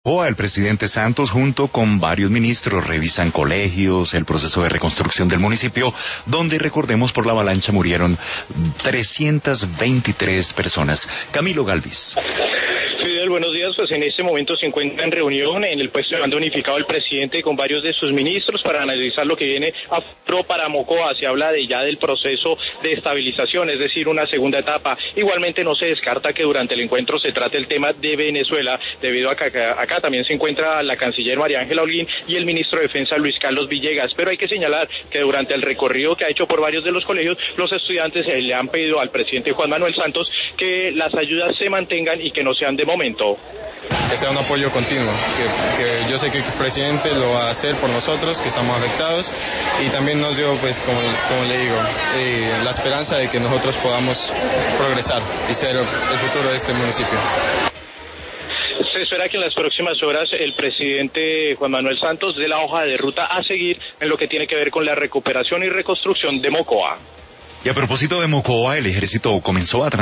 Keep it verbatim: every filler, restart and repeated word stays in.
El presidente Santos junto con varios ministros revisan colegios, el proceso de reconstrucción del municipio, donde recordemos por la avalancha murieron trescientas veintitrés personas. Camilo Galvis. Fidel, buenos días. Pues en este momento se encuentra en reunión en el puesto de mando unificado el presidente con varios de sus ministros para analizar lo que viene a futuro para Mocoa. Se habla de ya del proceso de estabilización, es decir, una segunda etapa. Igualmente no se descarta que durante el encuentro se trate el tema de Venezuela, debido a que acá, acá también se encuentra la canciller María Ángela Holguín y el ministro de Defensa Luis Carlos Villegas. Pero hay que señalar que durante el recorrido que ha hecho por varios de los colegios, los estudiantes eh, le han pedido al presidente Juan Manuel Santos que las ayudas se mantengan y que no sean de momento. Que sea un apoyo continuo, que, que yo sé que el presidente lo va a hacer por nosotros, que estamos afectados, y también nos dio, pues, como, como le digo, eh, la esperanza de que nosotros podamos progresar y ser el futuro de este municipio. Se espera que en las próximas horas el presidente Juan Manuel Santos dé la hoja de ruta a seguir en lo que tiene que ver con la recuperación y reconstrucción de Mocoa. Y a propósito de Mocoa, el ejército comenzó a